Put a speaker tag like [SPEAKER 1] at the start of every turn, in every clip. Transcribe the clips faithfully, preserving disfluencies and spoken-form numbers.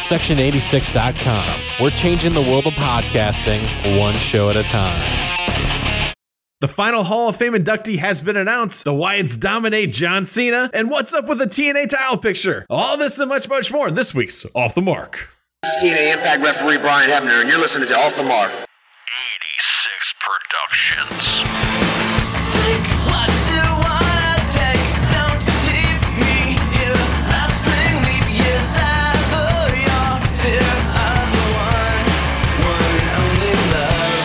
[SPEAKER 1] section eighty-six dot com. We're changing the world of podcasting one show at a time.
[SPEAKER 2] The final Hall of Fame inductee has been announced. The Wyatts dominate John Cena. And what's up with the T N A title picture? All this and much, much more this week's Off the Mark.
[SPEAKER 3] This is T N A Impact referee Brian Hebner, and you're listening to Off the Mark.
[SPEAKER 4] eighty-six Productions.
[SPEAKER 5] Take what you wanna take, don't you leave me here. Lasting leap years ever, your fear of the one, one and only love.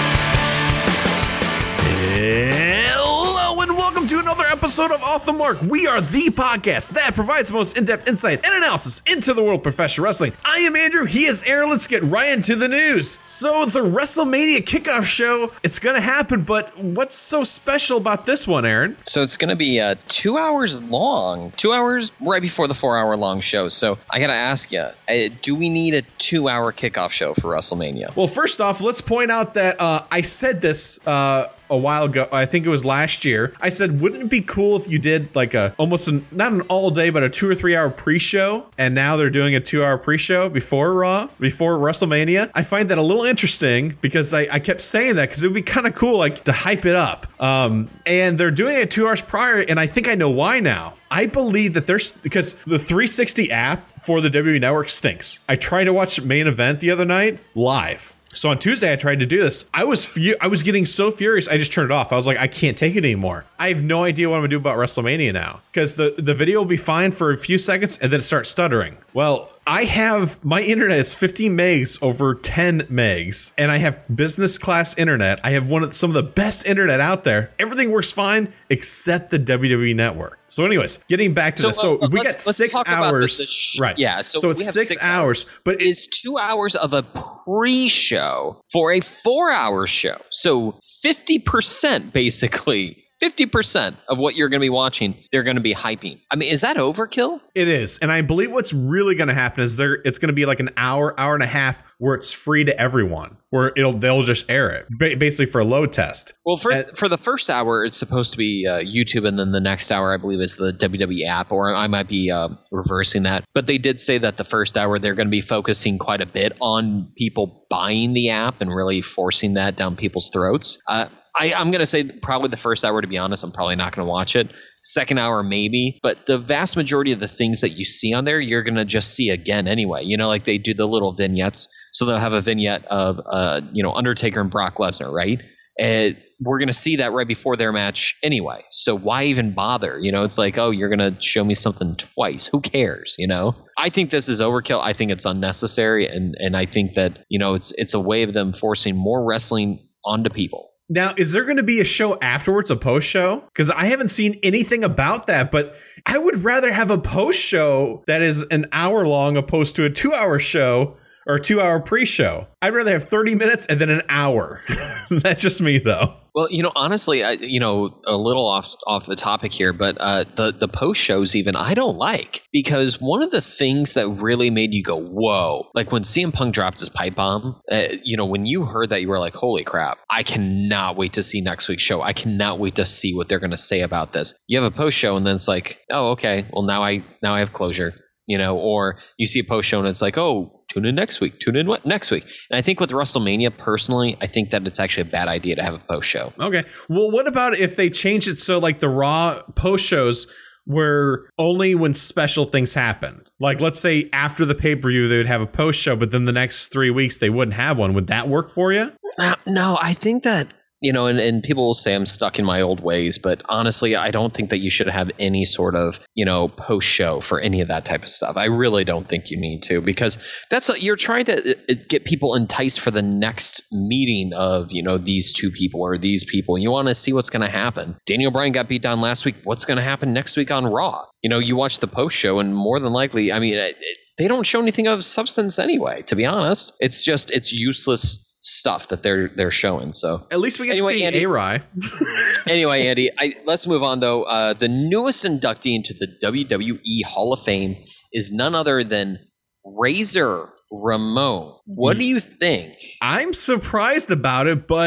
[SPEAKER 2] Hello and welcome to another episode of Off the Mark. We are the podcast that provides the most in-depth insight and analysis into the world of professional wrestling. I am Andrew, he is Aaron. Let's get right into the news. So the WrestleMania kickoff show, it's going to happen, but what's so special about this one, Aaron?
[SPEAKER 6] So it's going to be uh, two hours long, two hours right before the four hour long show. So I got to ask you, uh, do we need a two hour kickoff show for WrestleMania?
[SPEAKER 2] Well, first off, let's point out that uh, I said this uh, a while ago. I think it was last year. I said, wouldn't it be cool if you did like a almost an, not an all day, but a two or three hour pre-show? And now they're doing a two hour pre-show before Raw, before WrestleMania. I find that a little interesting because I, I kept saying that because it would be kind of cool, like to hype it up. Um, and they're doing it two hours prior, and I think I know why now. I believe that there's because the three sixty app for the W W E Network stinks. I tried to watch Main Event the other night live. So on Tuesday, I tried to do this. I was fu- I was getting so furious, I just turned it off. I was like, I can't take it anymore. I have no idea what I'm going to do about WrestleMania now. Because the, the video will be fine for a few seconds, and then it starts stuttering. Well, I have, my internet is fifty megs over ten megs, and I have business class internet. I have one of some of the best internet out there. Everything works fine except the W W E Network. So anyways, getting back to
[SPEAKER 6] So,
[SPEAKER 2] this. So
[SPEAKER 6] uh,
[SPEAKER 2] we
[SPEAKER 6] let's-
[SPEAKER 2] got
[SPEAKER 6] let's
[SPEAKER 2] six
[SPEAKER 6] talk about
[SPEAKER 2] hours.
[SPEAKER 6] the- the sh-
[SPEAKER 2] right.
[SPEAKER 6] yeah, so
[SPEAKER 2] So
[SPEAKER 6] we
[SPEAKER 2] it's
[SPEAKER 6] have
[SPEAKER 2] six,
[SPEAKER 6] six
[SPEAKER 2] hours, but it,
[SPEAKER 6] Is two hours of a pre-show for a four-hour show. So fifty percent, basically, fifty percent of what you're going to be watching, they're going to be hyping. I mean, is that overkill?
[SPEAKER 2] It is. And I believe what's really going to happen is there it's going to be like an hour, hour and a half where it's free to everyone, where it'll they'll just air it ba- basically for a load test.
[SPEAKER 6] Well, for
[SPEAKER 2] And-
[SPEAKER 6] for the first hour, it's supposed to be uh, YouTube, and then the next hour, I believe, is the W W E app, or I might be uh, reversing that. But they did say that the first hour, they're going to be focusing quite a bit on people buying the app and really forcing that down people's throats. Uh, I, I'm going to say probably the first hour, to be honest, I'm probably not going to watch it. Second hour, maybe. But the vast majority of the things that you see on there, you're going to just see again anyway. You know, like they do the little vignettes. So they'll have a vignette of, uh, you know, Undertaker and Brock Lesnar, right? And we're going to see that right before their match anyway. So why even bother? You know, it's like, oh, you're going to show me something twice. Who cares? You know, I think this is overkill. I think it's unnecessary. And, and I think that, you know, it's it's a way of them forcing more wrestling onto people.
[SPEAKER 2] Now, is there going to be a show afterwards, a post show? Because I haven't seen anything about that, but I would rather have a post show that is an hour long opposed to a two hour show or a two hour pre-show. I'd rather have thirty minutes and then an hour. That's just me, though.
[SPEAKER 6] Well, you know, honestly, I, you know, a little off off the topic here, but uh, the the post shows even I don't like, because one of the things that really made you go whoa, like when C M Punk dropped his pipe bomb, uh, you know, when you heard that, you were like, holy crap! I cannot wait to see next week's show. I cannot wait to see what they're going to say about this. You have a post show, and then it's like, oh, okay, well now I now I have closure. You know, or you see a post show and it's like, oh, tune in next week, tune in what next week. And I think with WrestleMania, personally, I think that it's actually a bad idea to have a post show.
[SPEAKER 2] Okay. Well, what about if they change it so like the Raw post shows were only when special things happen? Like, let's say after the pay-per-view, they would have a post show, but then the next three weeks they wouldn't have one. Would that work for you?
[SPEAKER 6] Uh, no, I think that, you know, and, and people will say I'm stuck in my old ways, but honestly, I don't think that you should have any sort of, you know, post show for any of that type of stuff. I really don't think you need to, because that's a, you're trying to get people enticed for the next meeting of, you know, these two people or these people. You want to see what's going to happen. Daniel Bryan got beat down last week. What's going to happen next week on Raw? You know, you watch the post show, and more than likely, I mean, it, it, they don't show anything of substance anyway, to be honest. It's just, it's useless stuff that they're they're showing. So
[SPEAKER 2] at least we get
[SPEAKER 6] anyway,
[SPEAKER 2] to see
[SPEAKER 6] Andy,
[SPEAKER 2] A-Rye.
[SPEAKER 6] anyway, Andy, I, let's move on though. Uh, the newest inductee into the W W E Hall of Fame is none other than Razor Ramon. What do you think?
[SPEAKER 2] I'm surprised about it, but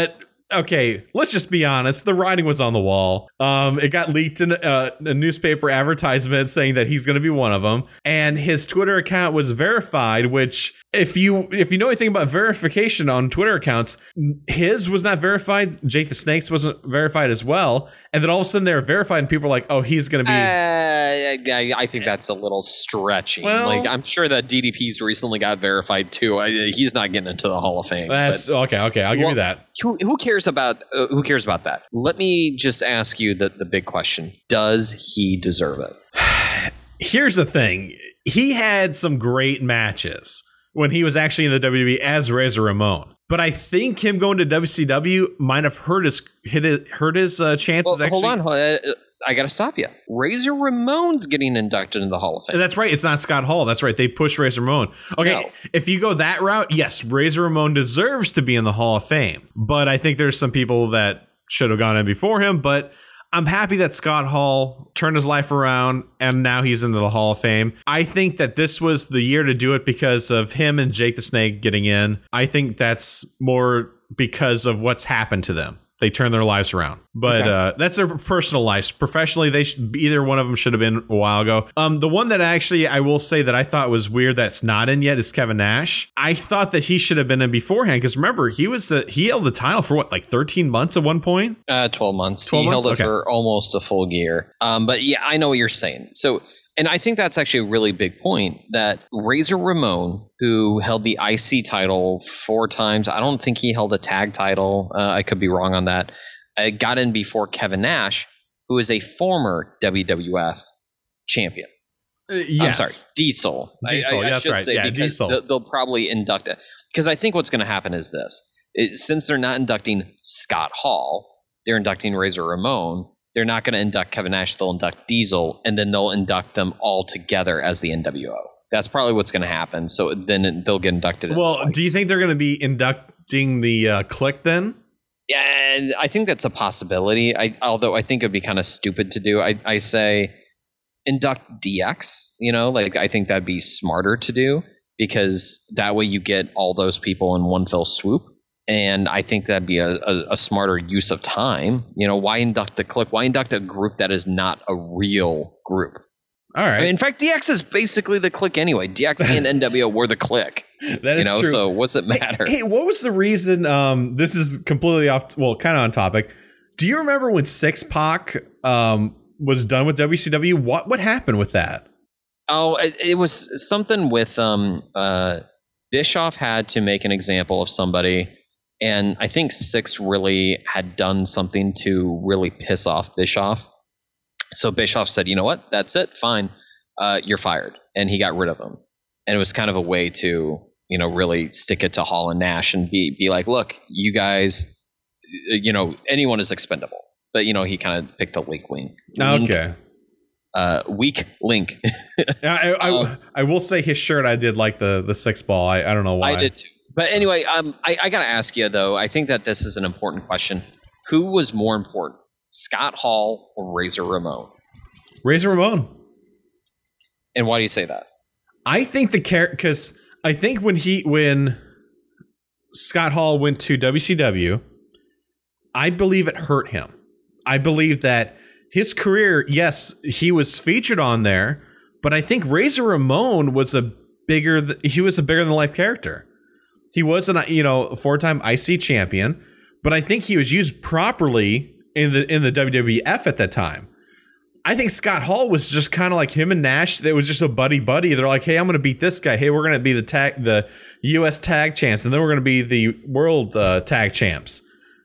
[SPEAKER 2] okay, let's just be honest. The writing was on the wall. Um, it got leaked in a, a newspaper advertisement saying that he's going to be one of them, and his Twitter account was verified. Which, if you if you know anything about verification on Twitter accounts, his was not verified. Jake the Snake's wasn't verified as well. And then all of a sudden they're verified, and people are like, "Oh, he's going to be."
[SPEAKER 6] Uh, I, I think that's a little stretching.
[SPEAKER 2] Well,
[SPEAKER 6] like, I'm sure that D D P's recently got verified too. I, he's not getting into the Hall of Fame.
[SPEAKER 2] That's
[SPEAKER 6] but,
[SPEAKER 2] okay. Okay, I'll give
[SPEAKER 6] well,
[SPEAKER 2] you that.
[SPEAKER 6] Who, who cares about uh, who cares about that? Let me just ask you the the big question: does he deserve it?
[SPEAKER 2] Here's the thing: he had some great matches when he was actually in the W W E as Razor Ramon. But I think him going to W C W might have hurt his hit it, hurt his uh, chances.
[SPEAKER 6] Well,
[SPEAKER 2] actually.
[SPEAKER 6] Hold on, hold on. I got to stop you. Razor Ramon's getting inducted into the Hall of Fame.
[SPEAKER 2] That's right. It's not Scott Hall. That's right. They pushed Razor Ramon. Okay,
[SPEAKER 6] No.
[SPEAKER 2] If you go that route, yes, Razor Ramon deserves to be in the Hall of Fame. But I think there's some people that should have gone in before him. But I'm happy that Scott Hall turned his life around and now he's into the Hall of Fame. I think that this was the year to do it because of him and Jake the Snake getting in. I think that's more because of what's happened to them. They turned their lives around. But
[SPEAKER 6] Okay.
[SPEAKER 2] uh, that's their personal lives. Professionally, they should, either one of them should have been a while ago. Um, the one that actually I will say that I thought was weird that's not in yet is Kevin Nash. I thought that he should have been in beforehand because remember, he was the, he held the title for what, like thirteen months at one point?
[SPEAKER 6] Uh, twelve months.
[SPEAKER 2] twelve
[SPEAKER 6] he
[SPEAKER 2] months?
[SPEAKER 6] held it
[SPEAKER 2] Okay.
[SPEAKER 6] for almost a full year. Um, but yeah, I know what you're saying. So, and I think that's actually a really big point that Razor Ramon, who held the I C title four times, I don't think he held a tag title. Uh, I could be wrong on that. Uh, got in before Kevin Nash, who is a former W W F champion.
[SPEAKER 2] Uh, yes.
[SPEAKER 6] I'm sorry, Diesel.
[SPEAKER 2] Diesel,
[SPEAKER 6] I, I, I
[SPEAKER 2] that's
[SPEAKER 6] should
[SPEAKER 2] right.
[SPEAKER 6] say
[SPEAKER 2] Yeah,
[SPEAKER 6] because
[SPEAKER 2] Diesel.
[SPEAKER 6] They'll, they'll probably induct it. Because I think what's going to happen is this. It, since they're not inducting Scott Hall, they're inducting Razor Ramon. They're not going to induct Kevin Nash. They'll induct Diesel, and then they'll induct them all together as the N W O. That's probably what's going to happen. So then they'll get inducted. in
[SPEAKER 2] Well,
[SPEAKER 6] twice.
[SPEAKER 2] do you think they're going to be inducting the uh, Click then?
[SPEAKER 6] Yeah, and I think that's a possibility. I, although I think it would be kind of stupid to do. I, I say induct D X. You know, like I think that'd be smarter to do because that way you get all those people in one fell swoop. And I think that'd be a, a, a smarter use of time. You know, why induct the Click? Why induct a group that is not a real group?
[SPEAKER 2] All right.
[SPEAKER 6] I mean, in fact, D X is basically the Click anyway. D X and N W O were the Click.
[SPEAKER 2] that
[SPEAKER 6] You
[SPEAKER 2] is
[SPEAKER 6] know,
[SPEAKER 2] true.
[SPEAKER 6] so what's it matter?
[SPEAKER 2] Hey, what was the reason? Um, this is completely off. Well, kind of on topic. Do you remember when Six Pac um was done with W C W? What what happened with that?
[SPEAKER 6] Oh, it, it was something with um uh Bischoff had to make an example of somebody, and I think Six really had done something to really piss off Bischoff. So Bischoff said, "You know what? That's it. Fine. Uh, you're fired," and he got rid of him. And it was kind of a way to, you know, really stick it to Hall and Nash and be be like, "Look, you guys, you know, anyone is expendable." But you know, he kind of picked a weak wing. Link,
[SPEAKER 2] Okay.
[SPEAKER 6] uh, weak link.
[SPEAKER 2] I, I,
[SPEAKER 6] Um,
[SPEAKER 2] I will say his shirt. I did like the the six ball. I, I don't know why.
[SPEAKER 6] I did too. But anyway, um, I, I got to ask you though. I think that this is an important question. Who was more important, Scott Hall or Razor Ramon?
[SPEAKER 2] Razor Ramon.
[SPEAKER 6] And why do you say that?
[SPEAKER 2] I think the character because I think when he when Scott Hall went to W C W, I believe it hurt him. I believe that his career, yes, he was featured on there, but I think Razor Ramon was a bigger th- he was a bigger than life character. He was an you know four time I C champion, but I think he was used properly in the in the W W F at that time. I think Scott Hall was just kind of like him and Nash. It was just a buddy buddy. They're like, hey, I'm going to beat this guy. Hey, we're going to be the tag, the U S tag champs, and then we're going to be the world uh, tag champs.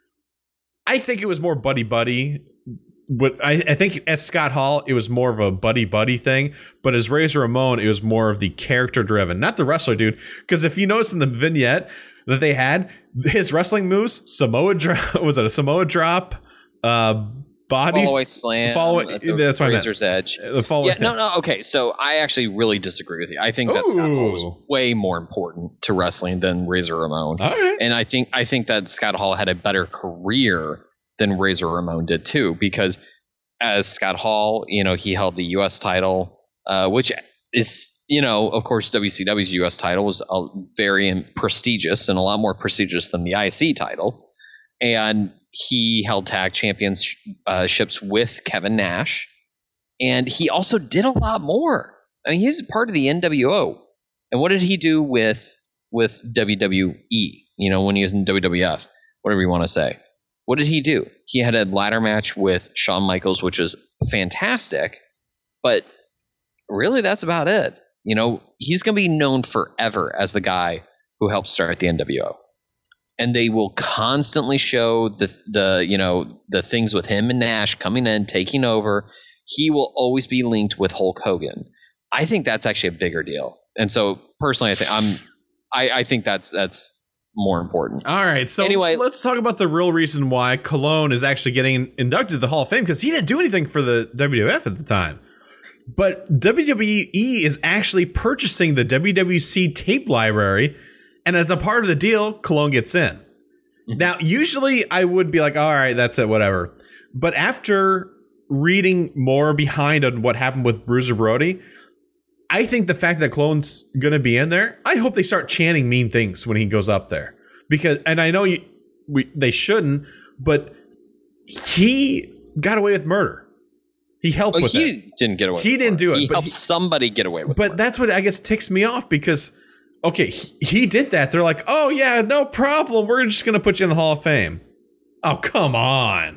[SPEAKER 2] I think it was more buddy buddy. But I, I think as Scott Hall, it was more of a buddy buddy thing. But as Razor Ramon, it was more of the character driven, not the wrestler dude. Because if you notice in the vignette that they had, his wrestling moves, Samoa drop, was it a Samoa drop? Uh, Body
[SPEAKER 6] Follow-away slam.
[SPEAKER 2] follow-
[SPEAKER 6] uh, the
[SPEAKER 2] that's what I meant.
[SPEAKER 6] Razor's Edge.
[SPEAKER 2] The follow
[SPEAKER 6] Yeah, no, no. Okay, so I actually really disagree with you. I think that Scott Hall was
[SPEAKER 2] Ooh.
[SPEAKER 6] way more important to wrestling than Razor Ramon.
[SPEAKER 2] All right.
[SPEAKER 6] And I think I think that Scott Hall had a better career than Razor Ramon did too, because as Scott Hall, you know, he held the U S title, uh, which is, you know, of course, W C W's U S title was uh, very prestigious and a lot more prestigious than the I C title. and he held tag championships with Kevin Nash, and he also did a lot more. I mean, he's part of the N W O, and what did he do with with W W E? You know, when he was in W W F, whatever you want to say. What did he do? He had a ladder match with Shawn Michaels, which was fantastic, but really that's about it. You know, he's going to be known forever as the guy who helped start the N W O. And they will constantly show the the you know the things with him and Nash coming in, taking over. He will always be linked with Hulk Hogan. I think that's actually a bigger deal. And so personally, I think I'm I, I think that's that's more important.
[SPEAKER 2] All right, so
[SPEAKER 6] Anyway-
[SPEAKER 2] let's talk about the real reason why Colon is actually getting inducted to the Hall of Fame, because he didn't do anything for the W W F at the time. But W W E is actually purchasing the W W C tape library, and as a part of the deal, Colon gets in. Mm-hmm. Now, usually I would be like, all right, that's it, whatever. But after reading more behind on what happened with Bruiser Brody, I think the fact that Colon's going to be in there, I hope they start chanting mean things when he goes up there. Because, and I know you, we, they shouldn't, but he got away with murder. He helped
[SPEAKER 6] Well,
[SPEAKER 2] with
[SPEAKER 6] he
[SPEAKER 2] it.
[SPEAKER 6] didn't get away
[SPEAKER 2] He
[SPEAKER 6] with
[SPEAKER 2] didn't
[SPEAKER 6] murder.
[SPEAKER 2] do it,
[SPEAKER 6] He
[SPEAKER 2] but
[SPEAKER 6] helped
[SPEAKER 2] he-
[SPEAKER 6] somebody get away with
[SPEAKER 2] But
[SPEAKER 6] murder.
[SPEAKER 2] that's what I guess ticks me off, because, okay, he, he did that. They're like, oh, yeah, no problem. We're just going to put you in the Hall of Fame. Oh, come on.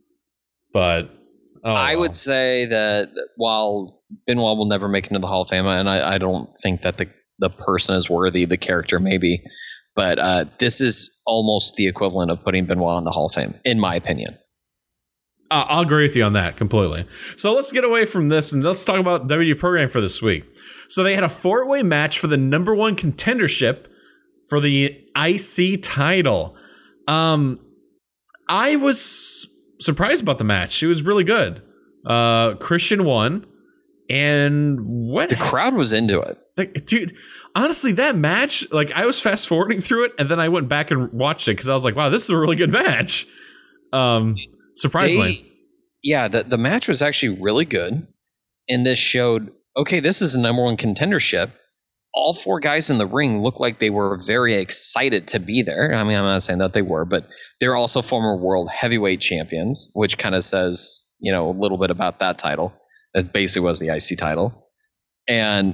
[SPEAKER 2] But oh,
[SPEAKER 6] I
[SPEAKER 2] well.
[SPEAKER 6] would say that while Benoit will never make it into the Hall of Fame, and I, I don't think that the, the person is worthy, the character maybe, but uh, this is almost the equivalent of putting Benoit in the Hall of Fame, in my opinion.
[SPEAKER 2] Uh, I'll agree with you on that completely. So let's get away from this and let's talk about W W E program for this week. So they had a four-way match for the number one contendership for the I C title. Um, I was surprised about the match. It was really good. Uh, Christian won, and what
[SPEAKER 6] The crowd was into it.
[SPEAKER 2] like, dude, honestly, that match, like, I was fast forwarding through it, and then I went back and watched it because I was like, wow, this is a really good match. Um, surprisingly.
[SPEAKER 6] They- yeah, the, the match was actually really good, and this showed, okay, this is a number one contendership. All four guys in the ring looked like they were very excited to be there. I mean, I'm not saying that they were, but they're also former world heavyweight champions, which kind of says, you know, a little bit about that title. That basically was the I C title. And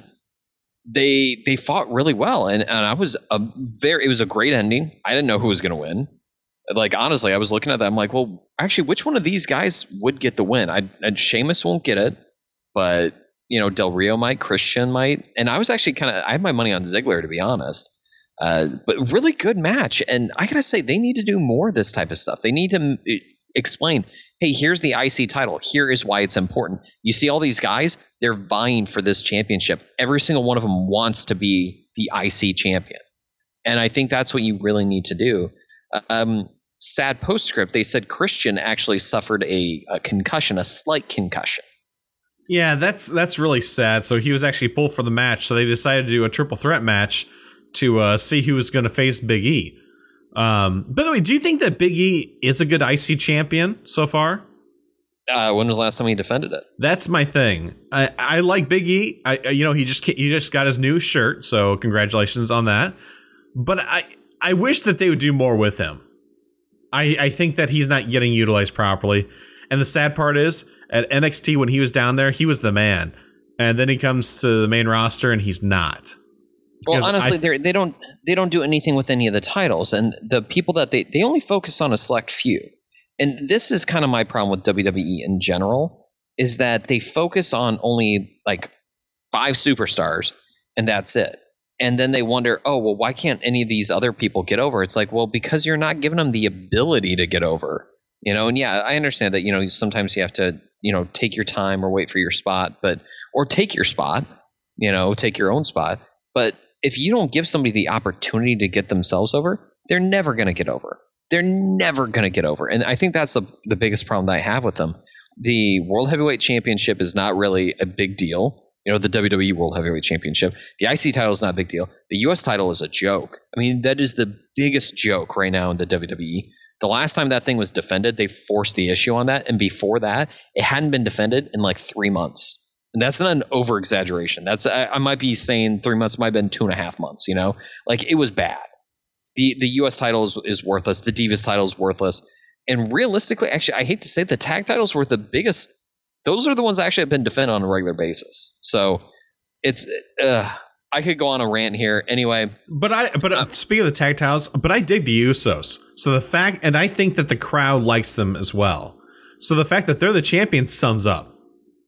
[SPEAKER 6] they they fought really well, and, and I was a very it was a great ending. I didn't know who was going to win. Like, honestly, I was looking at that. I'm like, well, actually, which one of these guys would get the win? I, and Sheamus won't get it, but you know, Del Rio might, Christian might, and I was actually kind of I had my money on Ziggler, to be honest. Uh, but really good match, and I gotta say, they need to do more of this type of stuff. They need to m- explain, hey, here's the I C title. Here is why it's important. You see all these guys, they're vying for this championship. Every single one of them wants to be the I C champion. And I think that's what you really need to do. Um, sad postscript, they said Christian actually suffered a, a concussion, a slight concussion.
[SPEAKER 2] Yeah, that's that's really sad. So he was actually pulled for the match. So they decided to do a triple threat match to uh, see who was going to face Big E. Um, by the way, do you think that Big E is a good I C champion so far?
[SPEAKER 6] Uh, when was the last time he defended it?
[SPEAKER 2] That's my thing. I, I like Big E. I you know he just he just got his new shirt, so congratulations on that. But I I wish that they would do more with him. I I think that he's not getting utilized properly. And the sad part is, at N X T when he was down there, he was the man, and then he comes to the main roster and he's not.
[SPEAKER 6] Well,
[SPEAKER 2] Because
[SPEAKER 6] honestly,
[SPEAKER 2] I-
[SPEAKER 6] they they don't they don't do anything with any of the titles, and the people that they they only focus on a select few. And this is kind of my problem with W W E in general, is that they focus on only like five superstars, and that's it. And then they wonder, oh, well, why can't any of these other people get over? It's like, well, because you're not giving them the ability to get over. You know, and yeah, I understand that, you know, sometimes you have to, you know, take your time or wait for your spot, but or take your spot, you know, take your own spot. But if you don't give somebody the opportunity to get themselves over, they're never going to get over. They're never going to get over. And I think that's the the biggest problem that I have with them. The World Heavyweight Championship is not really a big deal. You know, the W W E World Heavyweight Championship. The I C title is not a big deal. The U S title is a joke. I mean, that is the biggest joke right now in the W W E. The last time that thing was defended, they forced the issue on that. And before that, it hadn't been defended in like three months. And that's not an over exaggeration. That's I, I might be saying three months, might have been two and a half months, you know? Like, it was bad. the the U S title is, is worthless. The Divas title is worthless. And realistically, actually, I hate to say it, the tag titles were the biggest. Those are the ones that actually have been defended on a regular basis. So it's uh, I could go on a rant here. Anyway,
[SPEAKER 2] but I but uh, speaking of the tag titles, but I dig the Usos. So the fact, and I think that the crowd likes them as well. So the fact that they're the champions sums up.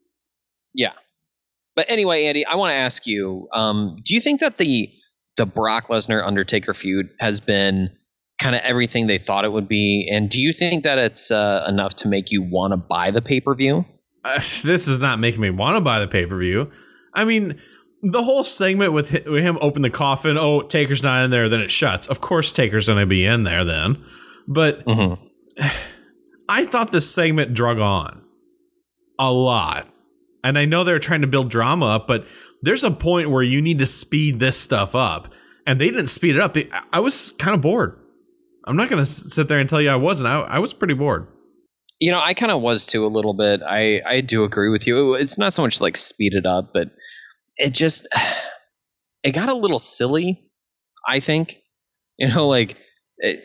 [SPEAKER 6] Yeah. But anyway, Andy, I want to ask you: um, do you think that the the Brock Lesnar Undertaker feud has been kind of everything they thought it would be, and do you think that it's uh, enough to make you want to buy the pay-per-view?
[SPEAKER 2] Uh, this is not making me want to buy the pay-per-view. I mean, the whole segment with him open the coffin, oh, Taker's not in there, then it shuts. Of course Taker's going to be in there then. But mm-hmm. I thought this segment drug on a lot. And I know they're trying to build drama up, but there's a point where you need to speed this stuff up. And they didn't speed it up. I was kind of bored. I'm not going to sit there and tell you I wasn't. I, I was pretty bored.
[SPEAKER 6] You know, I kind of was too a little bit. I, I do agree with you. It's not so much like speed it up, but it just, it got a little silly, I think. You know, like, it,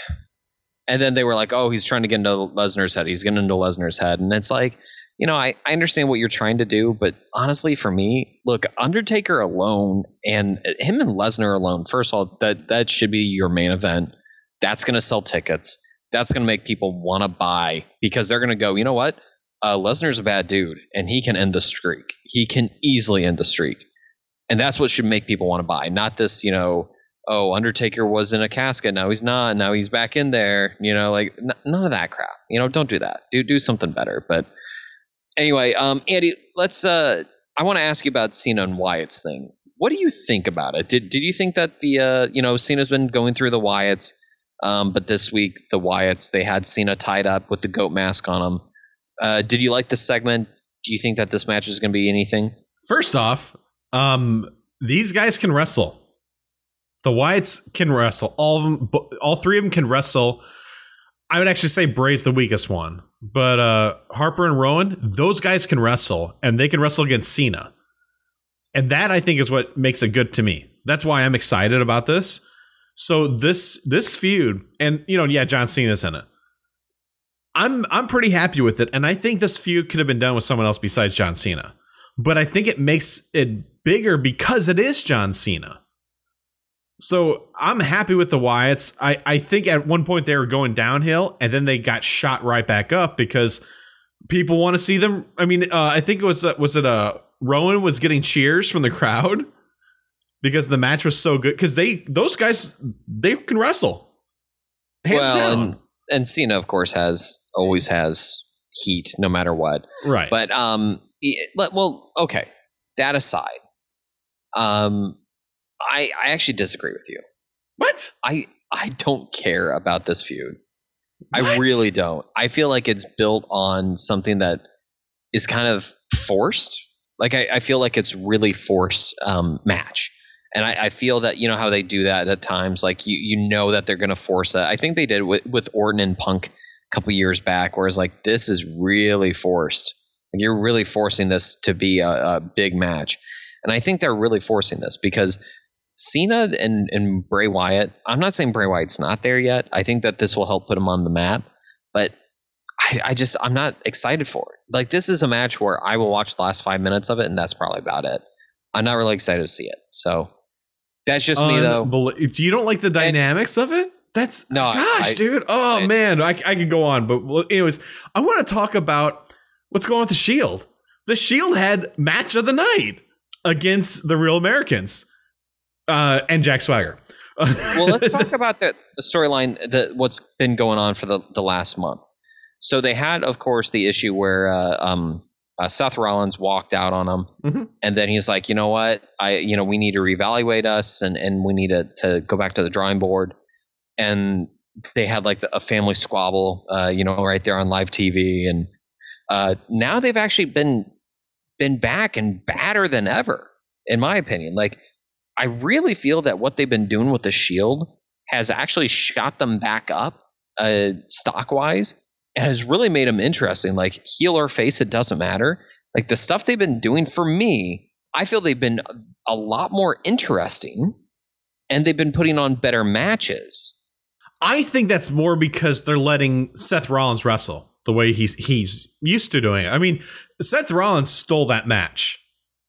[SPEAKER 6] and then they were like, oh, he's trying to get into Lesnar's head. He's getting into Lesnar's head. And it's like, you know, I, I understand what you're trying to do, but honestly, for me, look, Undertaker alone and him and Lesnar alone, first of all, that, that should be your main event. That's going to sell tickets. That's going to make people want to buy because they're going to go, you know what? Uh, Lesnar's a bad dude, and he can end the streak. He can easily end the streak. And that's what should make people want to buy. Not this, you know, oh, Undertaker was in a casket. Now he's not. Now he's back in there. You know, like n- none of that crap. You know, don't do that. Do do something better. But anyway, um, Andy, let's. Uh, I want to ask you about Cena and Wyatt's thing. What do you think about it? Did Did you think that the, uh, you know, Cena's been going through the Wyatts? Um, but this week, the Wyatts, they had Cena tied up with the goat mask on him. Uh, did you like this segment? Do you think that this match is going to be anything?
[SPEAKER 2] First off, um, these guys can wrestle. The Wyatts can wrestle. All of them, all three of them can wrestle. I would actually say Bray's the weakest one. But uh, Harper and Rowan, those guys can wrestle, and they can wrestle against Cena. And that, I think, is what makes it good to me. That's why I'm excited about this. So this this feud, and you know, yeah, John Cena's in it. I'm I'm pretty happy with it, and I think this feud could have been done with someone else besides John Cena. But I think it makes it bigger because it is John Cena. So I'm happy with the Wyatts. I, I think at one point they were going downhill, and then they got shot right back up because people want to see them. I mean, uh, I think it was uh, was it uh, Rowan was getting cheers from the crowd. Because the match was so good. Because they, those guys, they can wrestle. Hands
[SPEAKER 6] well,
[SPEAKER 2] down.
[SPEAKER 6] And, and Cena, of course, has always has heat, no matter what.
[SPEAKER 2] Right.
[SPEAKER 6] But um, well, okay. That aside, um, I I actually disagree with you.
[SPEAKER 2] What?
[SPEAKER 6] I I don't care about this feud.
[SPEAKER 2] What?
[SPEAKER 6] I really don't. I feel like it's built on something that is kind of forced. Like I, I feel like it's really forced um, match. And I, I feel that, you know, how they do that at times, like you, you know that they're going to force that. I think they did with, with Orton and Punk a couple years back, where it's like, this is really forced. Like, you're really forcing this to be a, a big match. And I think they're really forcing this because Cena and, and Bray Wyatt, I'm not saying Bray Wyatt's not there yet. I think that this will help put him on the map. But I, I just, I'm not excited for it. Like, this is a match where I will watch the last five minutes of it, and that's probably about it. I'm not really excited to see it. So that's just me, though.
[SPEAKER 2] Do you don't like the dynamics and, of it? That's
[SPEAKER 6] no,
[SPEAKER 2] gosh,
[SPEAKER 6] I,
[SPEAKER 2] dude. Oh
[SPEAKER 6] I,
[SPEAKER 2] man, I, I could go on, but well, anyways, I want to talk about what's going on with the Shield. The Shield had match of the night against the Real Americans uh, and Jack Swagger.
[SPEAKER 6] Well, let's talk about the, the storyline, the what's been going on for the, the last month. So they had, of course, the issue where uh, um, uh, Seth Rollins walked out on him, mm-hmm. and then he's like, you know what, I, you know, we need to reevaluate us, and, and we need to, to go back to the drawing board. And they had like the, a family squabble, uh, you know, right there on live T V, and uh, now they've actually been been back and badder than ever, in my opinion. Like, I really feel that what they've been doing with the Shield has actually shot them back up, uh, stock wise. And has really made them interesting. Like, heel or face, it doesn't matter. Like, the stuff they've been doing, for me, I feel they've been a lot more interesting and they've been putting on better matches.
[SPEAKER 2] I think that's more because they're letting Seth Rollins wrestle the way he's he's used to doing it. I mean, Seth Rollins stole that match.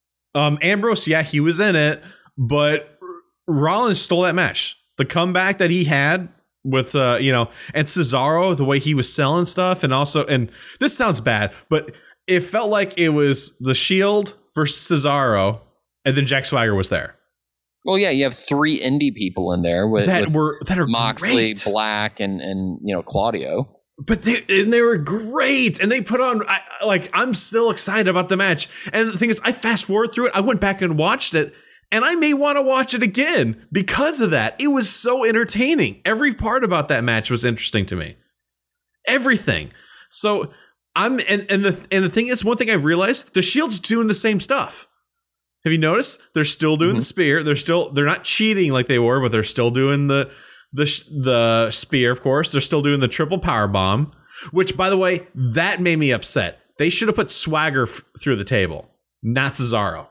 [SPEAKER 2] Um, Ambrose, yeah, he was in it, but Rollins stole that match. The comeback that he had with, uh, you know, and Cesaro, the way he was selling stuff, and also, and this sounds bad, but it felt like it was the Shield versus Cesaro, and then Jack Swagger was there.
[SPEAKER 6] Well, yeah, you have three indie people in there with,
[SPEAKER 2] that
[SPEAKER 6] with
[SPEAKER 2] were that are
[SPEAKER 6] Moxley,
[SPEAKER 2] great.
[SPEAKER 6] Black, and and you know Claudio.
[SPEAKER 2] But they and they were great, and they put on I, like I'm still excited about the match. And the thing is, I fast forward through it. I went back and watched it, and I may want to watch it again because of that. It was so entertaining. Every part about that match was interesting to me. Everything. So I'm and and the and the thing is, one thing I realized: the Shield's doing the same stuff. Have you noticed? They're still doing
[SPEAKER 6] Mm-hmm.
[SPEAKER 2] the spear. They're still they're not cheating like they were, but they're still doing the the the spear. Of course, they're still doing the triple power bomb. Which, by the way, that made me upset. They should have put Swagger f- through the table, not Cesaro.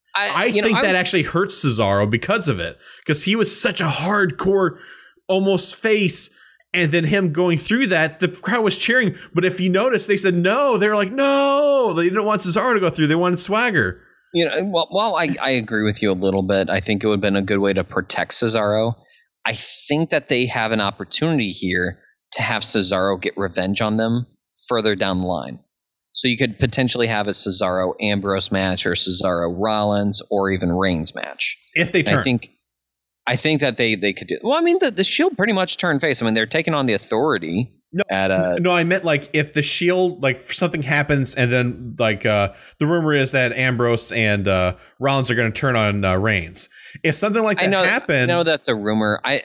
[SPEAKER 2] I
[SPEAKER 6] you know,
[SPEAKER 2] think
[SPEAKER 6] I
[SPEAKER 2] that
[SPEAKER 6] was-
[SPEAKER 2] actually hurts Cesaro because of it, because he was such a hardcore, almost face. And then him going through that, the crowd was cheering. But if you notice, they said no. They were like, no, they didn't want Cesaro to go through. They wanted Swagger.
[SPEAKER 6] You know, well, while I, I agree with you a little bit, I think it would have been a good way to protect Cesaro. I think that they have an opportunity here to have Cesaro get revenge on them further down the line. So you could potentially have a Cesaro Ambrose match or Cesaro Rollins or even Reigns match.
[SPEAKER 2] If they
[SPEAKER 6] And
[SPEAKER 2] turn.
[SPEAKER 6] I think I think that they, they could do. Well, I mean, the, the Shield pretty much turned face. I mean, they're taking on the Authority.
[SPEAKER 2] No,
[SPEAKER 6] at uh,
[SPEAKER 2] no, I meant like if the Shield, like something happens, and then like uh, the rumor is that Ambrose and uh, Rollins are going to turn on uh, Reigns. If something like that
[SPEAKER 6] I know,
[SPEAKER 2] happened,
[SPEAKER 6] I know that's a rumor. I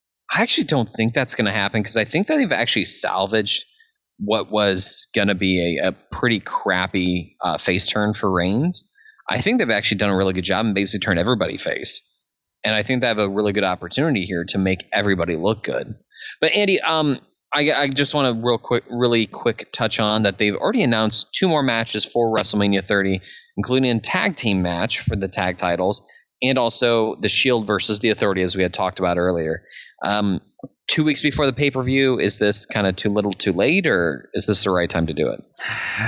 [SPEAKER 6] I actually don't think that's going to happen because I think that they've actually salvaged what was going to be a, a pretty crappy uh, face turn for Reigns. I think they've actually done a really good job and basically turned everybody face. And I think they have a really good opportunity here to make everybody look good. But Andy, um, I, I just want to real quick, really quick touch on that they've already announced two more matches for WrestleMania thirty, including a tag team match for the tag titles and also the Shield versus the Authority, as we had talked about earlier. Um, two weeks before the pay-per-view, is this kind of too little too late, or is this the right time to do it?
[SPEAKER 2] Uh,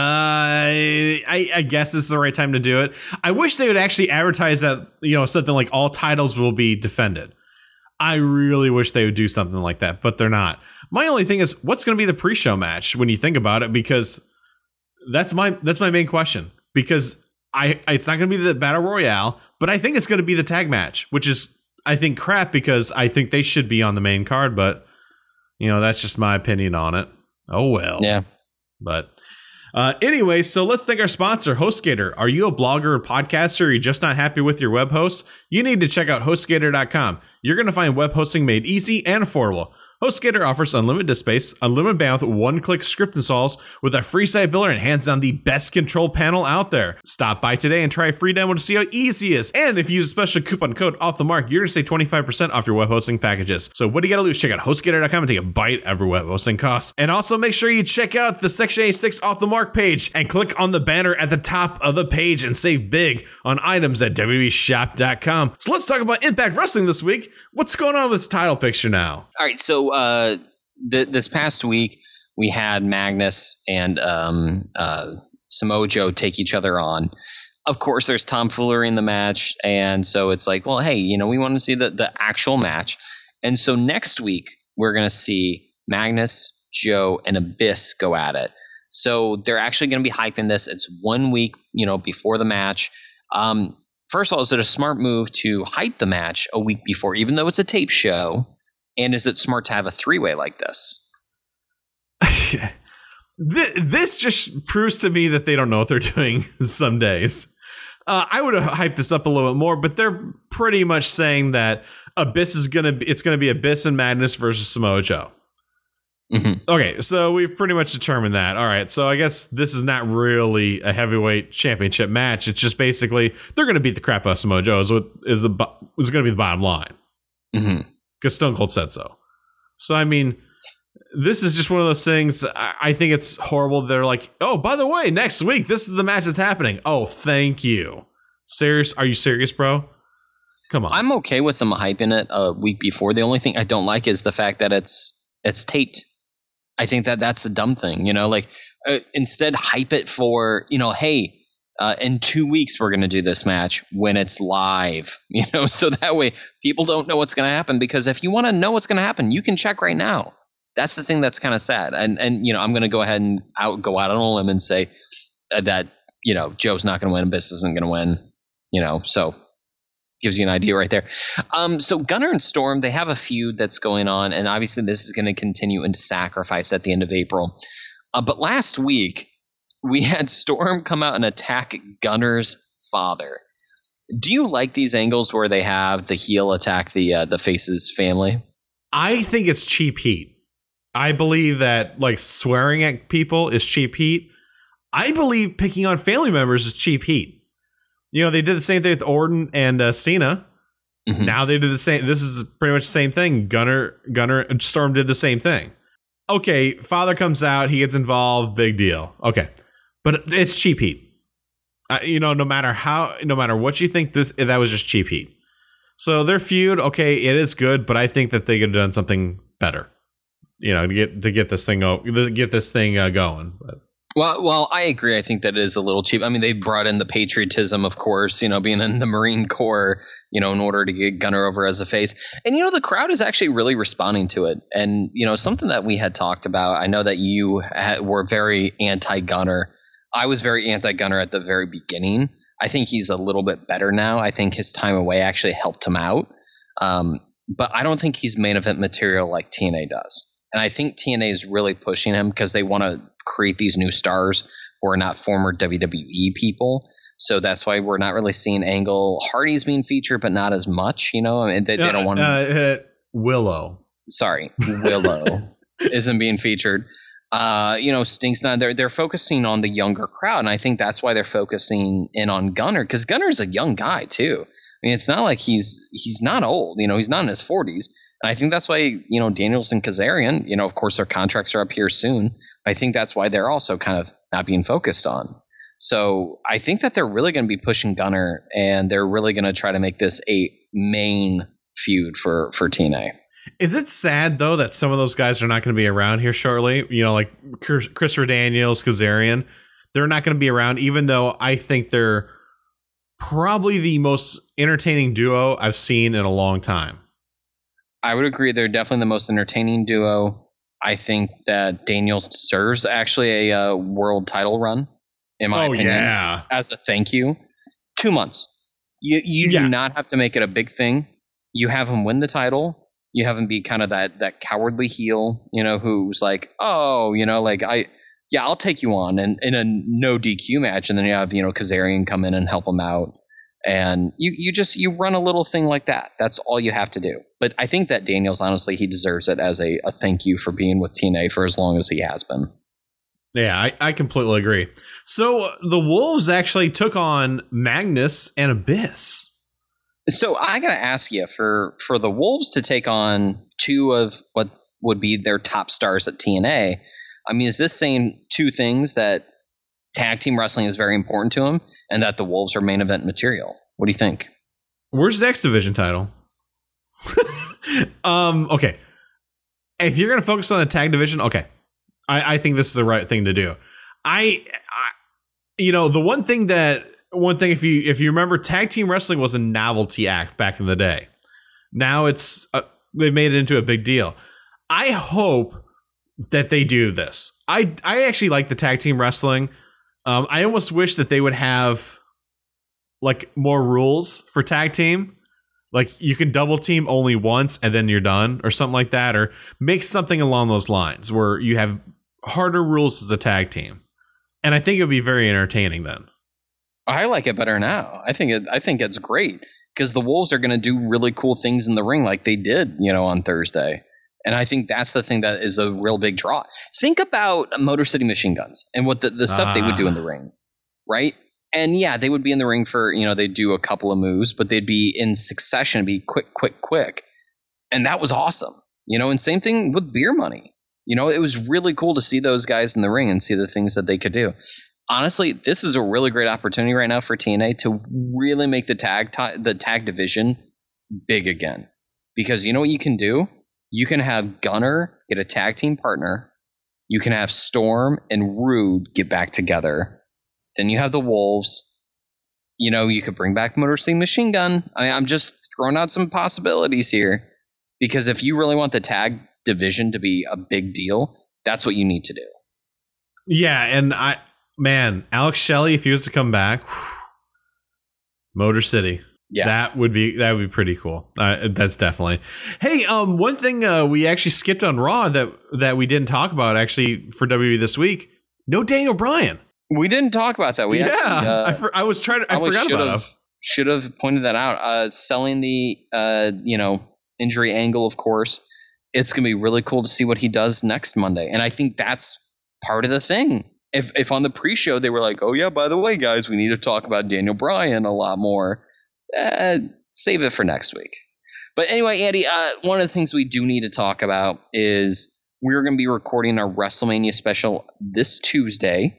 [SPEAKER 2] I, I guess this is the right time to do it. I wish they would actually advertise that, you know, something like all titles will be defended. I really wish they would do something like that, but they're not. My only thing is, what's going to be the pre-show match when you think about it? Because that's my that's my main question. Because I it's not going to be the Battle Royale, but I think it's going to be the tag match, which is, I think, crap because I think they should be on the main card. But, you know, that's just my opinion on it. Oh, well.
[SPEAKER 6] Yeah.
[SPEAKER 2] But uh, anyway, so let's thank our sponsor, HostGator. Are you a blogger or podcaster? Or are you just not happy with your web hosts? You need to check out HostGator dot com. You're going to find web hosting made easy and affordable. HostGator offers unlimited disk space, unlimited bandwidth, one-click script installs with a free site builder and hands down the best control panel out there. Stop by today and try a free demo to see how easy it is. And if you use a special coupon code off the mark, you're going to save twenty-five percent off your web hosting packages. So what do you got to do? Check out HostGator dot com and take a bite of your web hosting costs. And also make sure you check out the Section eighty-six off the mark page and click on the banner at the top of the page and save big on items at W W E shop dot com. So let's talk about Impact Wrestling this week. What's going on with this title picture now?
[SPEAKER 6] All right, so uh, th- this past week we had Magnus and um, uh, Samoa Joe take each other on. Of course, there's tomfoolery in the match, and so it's like, well, hey, you know, we want to see the, the actual match. And so next week we're going to see Magnus, Joe, and Abyss go at it. So they're actually going to be hyping this. It's one week, you know, before the match. Um, First of all, is it a smart move to hype the match a week before, even though it's a tape show? And is it smart to have a three-way like this?
[SPEAKER 2] This just proves to me that they don't know what they're doing some days. Uh, I would have hyped this up a little bit more, but they're pretty much saying that Abyss is gonna be, it's gonna be Abyss and Madness versus Samoa Joe.
[SPEAKER 6] Mm-hmm.
[SPEAKER 2] Okay, so we've pretty much determined that. All right, so I guess this is not really a heavyweight championship match. It's just basically they're going to beat the crap out of Samoa Joe. Is what is the is going to be the bottom line because
[SPEAKER 6] Mm-hmm.
[SPEAKER 2] Stone Cold said so. So I mean, this is just one of those things. I, I think it's horrible. They're like, oh, by the way, next week this is the match that's happening. Oh, thank you. Serious? Are you serious, bro? Come on.
[SPEAKER 6] I'm okay with them hyping it a week before. The only thing I don't like is the fact that it's it's taped. I think that that's a dumb thing, you know, like uh, instead hype it for, you know, hey, uh, in two weeks we're going to do this match when it's live, you know, so that way people don't know what's going to happen, because if you want to know what's going to happen, you can check right now. That's the thing that's kind of sad. And, and you know, I'm going to go ahead and out, go out on a limb and say uh, that, you know, Joe's not going to win, Biss isn't going to win, you know, so gives you an idea right there. Um, so Gunner and Storm, they have a feud that's going on, and obviously this is going to continue into Sacrifice at the end of April. Uh, but last week, we had Storm come out and attack Gunner's father. Do you like these angles where they have the heel attack the uh, the face's family?
[SPEAKER 2] I think it's cheap heat. I believe that like swearing at people is cheap heat. I believe picking on family members is cheap heat. You know, they did the same thing with Orton and uh, Cena. Mm-hmm. Now they do the same. This is pretty much the same thing. Gunner, Gunner, and Storm did the same thing. Okay, father comes out, he gets involved, big deal. Okay, but it's cheap heat. Uh, you know, no matter how, no matter what you think, this that was just cheap heat. So their feud, okay, it is good, but I think that they could have done something better. You know, to get to get this thing to get this thing uh, going. But.
[SPEAKER 6] Well, well, I agree. I think that it is a little cheap. I mean, they brought in the patriotism, of course, you know, being in the Marine Corps, you know, in order to get Gunner over as a face. And, you know, the crowd is actually really responding to it. And, you know, something that we had talked about, I know that you had, were very anti-Gunner. I was very anti-Gunner at the very beginning. I think he's a little bit better now. I think his time away actually helped him out. Um, but I don't think he's main event material like T N A does. And I think T N A is really pushing him because they want to create these new stars who are not former W W E people. So that's why we're not really seeing Angle. Hardy's being featured, but not as much, you know. I mean, they, they don't want to.
[SPEAKER 2] Uh, uh, Willow.
[SPEAKER 6] Sorry, Willow isn't being featured. Uh, you know, Sting's not. They're they're focusing on the younger crowd, and I think that's why they're focusing in on Gunner, because Gunner's a young guy too. I mean, it's not like he's he's not old. You know, he's not in his forties. And I think that's why, you know, Daniels and Kazarian, you know, of course, their contracts are up here soon. I think that's why they're also kind of not being focused on. So I think that they're really going to be pushing Gunner, and they're really going to try to make this a main feud for, for T N A.
[SPEAKER 2] Is it sad, though, that some of those guys are not going to be around here shortly? You know, like Christopher Daniels, Kazarian, they're not going to be around, even though I think they're probably the most entertaining duo I've seen in a long time.
[SPEAKER 6] I would agree. They're definitely the most entertaining duo. I think that Daniels deserves actually a uh, world title run, in my
[SPEAKER 2] oh,
[SPEAKER 6] opinion,
[SPEAKER 2] yeah.
[SPEAKER 6] as a thank you. Two months. You you
[SPEAKER 2] yeah.
[SPEAKER 6] do not have to make it a big thing. You have him win the title. You have him be kind of that that cowardly heel, you know, who's like, oh, you know, like I, yeah, I'll take you on, and in a no D Q match, and then you have, you know, Kazarian come in and help him out. And you, you just you run a little thing like that. That's all you have to do. But I think that Daniels, honestly, he deserves it as a, a thank you for being with T N A for as long as he has been.
[SPEAKER 2] Yeah, I, I completely agree. So uh, the Wolves actually took on Magnus and Abyss.
[SPEAKER 6] So I got to ask you, for, for the Wolves to take on two of what would be their top stars at T N A, I mean, is this saying two things, that tag team wrestling is very important to him, and that the Wolves are main event material? What do you think?
[SPEAKER 2] Where's the X Division title? um, okay. If you're going to focus on the tag division, okay. I, I think this is the right thing to do. I, I, you know, the one thing that, one thing, if you if you remember, tag team wrestling was a novelty act back in the day. Now it's, uh, they've made it into a big deal. I hope that they do this. I, I actually like the tag team wrestling. Um, I almost wish that they would have like more rules for tag team. Like you can double team only once and then you're done, or something like that, or make something along those lines where you have harder rules as a tag team. And I think it would be very entertaining then.
[SPEAKER 6] I like it better now. I think it, I think it's great because the Wolves are going to do really cool things in the ring like they did, you know, on Thursday. And I think that's the thing that is a real big draw. Think about Motor City Machine Guns and what the, the stuff ah. they would do in the ring, right? And yeah, they would be in the ring for, you know, they'd do a couple of moves, but they'd be in succession, be quick, quick, quick. And that was awesome. You know, and same thing with Beer Money. You know, it was really cool to see those guys in the ring and see the things that they could do. Honestly, this is a really great opportunity right now for T N A to really make the tag t- the tag division
[SPEAKER 7] big again. Because you know what you can do? You can have Gunner get a tag team partner. You can have Storm and Rude get back together. Then you have the Wolves. You know, you could bring back Motor City Machine Gun. I mean, I'm just throwing out some possibilities here. Because if you really want the tag division to be a big deal, that's what you need to do.
[SPEAKER 2] Yeah, and I, man, Alex Shelley, if he was to come back, Motor City.
[SPEAKER 7] Yeah,
[SPEAKER 2] that would be that would be pretty cool. Uh, that's definitely. Hey, um, one thing uh, we actually skipped on Raw that that we didn't talk about actually for W W E this week. No Daniel Bryan.
[SPEAKER 7] We didn't talk about that. We
[SPEAKER 2] yeah,
[SPEAKER 7] actually, uh,
[SPEAKER 2] I, for, I was trying to. I forgot about it.
[SPEAKER 7] Should have pointed that out. Uh, selling the uh, you know injury angle, of course. It's gonna be really cool to see what he does next Monday, and I think that's part of the thing. If if on the pre-show they were like, oh yeah, by the way, guys, we need to talk about Daniel Bryan a lot more. Uh, save it for next week. But anyway, Andy, uh, one of the things we do need to talk about is we're going to be recording our WrestleMania special this Tuesday,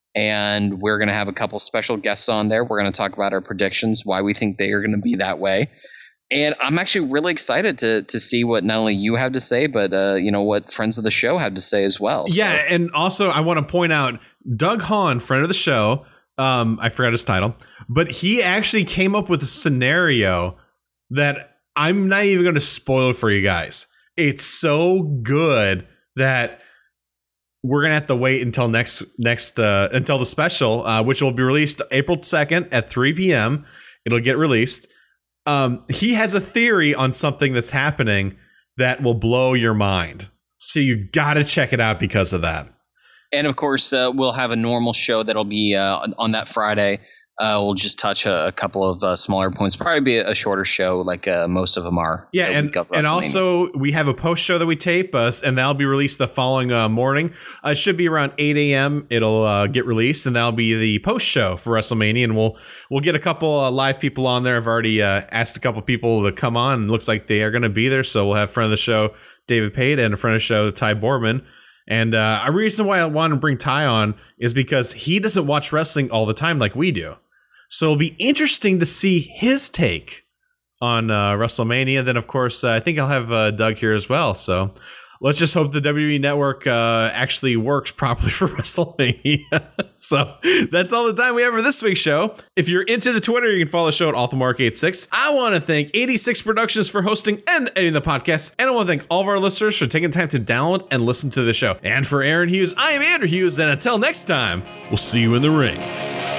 [SPEAKER 7] and we're going to have a couple special guests on there. We're going to talk about our predictions, why we think they are going to be that way. And I'm actually really excited to to see what not only you have to say, but uh, you know what friends of the show have to say as well.
[SPEAKER 2] Yeah,
[SPEAKER 7] so.
[SPEAKER 2] And also I want to point out Doug Hahn, friend of the show. Um, I forgot his title, but he actually came up with a scenario that I'm not even going to spoil for you guys. It's so good that we're gonna have to wait until next next uh, until the special, uh, which will be released April second at three p.m. It'll get released. Um, he has a theory on something that's happening that will blow your mind. So you got to check it out because of that.
[SPEAKER 7] And, of course, uh, we'll have a normal show that'll be uh, on that Friday. Uh, we'll just touch a, a couple of uh, smaller points. Probably be a shorter show like uh, most of them are.
[SPEAKER 2] Yeah, and, and also we have a post show that we tape, uh, and that'll be released the following uh, morning. Uh, it should be around eight a.m. It'll uh, get released, and that'll be the post show for WrestleMania. And we'll we'll get a couple uh, live people on there. I've already uh, asked a couple people to come on, and it looks like they are going to be there. So we'll have friend of the show, David Pate, and a friend of the show, Ty Borman. And uh, a reason why I want to bring Ty on is because he doesn't watch wrestling all the time like we do. So it'll be interesting to see his take on uh, WrestleMania. Then, of course, uh, I think I'll have uh, Doug here as well. So let's just hope the W W E Network uh, actually works properly for WrestleMania. So that's all the time we have for this week's show. If you're into the Twitter, you can follow the show at Altamark eighty-six. I want to thank eighty-six Productions for hosting and editing the podcast. And I want to thank all of our listeners for taking time to download and listen to the show. And for Aaron Hughes, I am Andrew Hughes. And until next time, we'll see you in the ring.